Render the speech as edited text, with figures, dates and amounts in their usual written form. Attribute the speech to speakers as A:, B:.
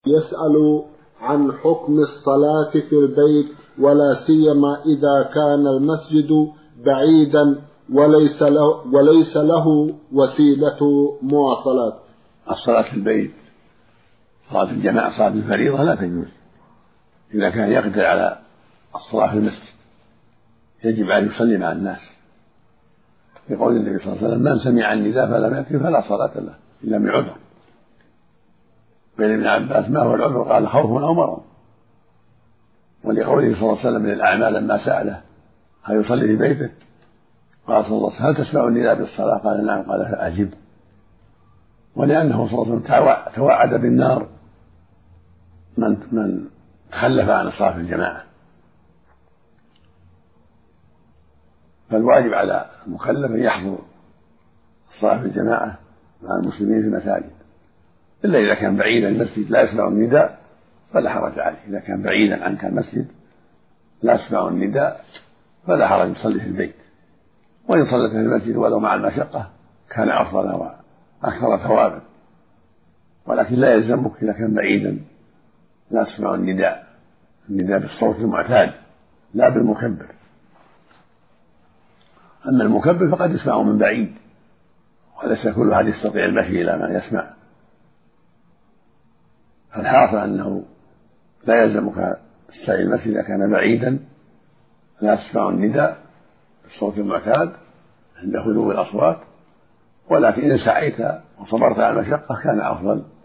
A: يسأل عن حكم الصلاة في البيت، ولا سيما إذا كان المسجد بعيدا وليس له وسيلة مواصلات.
B: الصلاة في البيت، صلاة الجماعة، صلاة الفريضة لا تجوز إذا كان يقدر على الصلاة في المسجد، يجب أن يصلي مع الناس، لقول النبي صلى الله عليه وسلم: من سمع النداء فلم يأتي فلا صلاة له إلا من عذر. بين ابن عباس: ما هو العذر؟ قال: خوف أو مرض. ولقوله صلى الله عليه وسلم من الأعمال لما سأله: هل يصلي في بيته؟ قال صلى الله عليه وسلم: هل تسمع النداء بالصلاة؟ قال: نعم. قال: فأجب. ولأنه صلى الله عليه وسلم توعد بالنار من تخلف عن الصلاة في الجماعة. فالواجب على المكلف أن يحضر الصلاة في الجماعة مع المسلمين في المساجد، إلا إذا كان بعيدا المسجد لا يسمع النداء فلا حرج عليه. إذا كان بعيدا عنك المسجد لا يسمع النداء فلا حرج يصلي في البيت، وإن صلت في المسجد ولو مع المشقة كان أفضل وأكثر ثوابا، ولكن لا يلزمك إذا كان بعيدا لا تسمع النداء بالصوت المعتاد لا بالمكبر. أما المكبر فقد يسمع من بعيد، وليس كل أحد يستطيع المشي إلى من يسمع. فالحاصل أنه لا يلزمك السعي المسجد إذا كان بعيدا لا تسمع النداء بالصوت المعتاد عند هدوء الأصوات، ولكن إن سعيت وصبرت على المشقة كان أفضل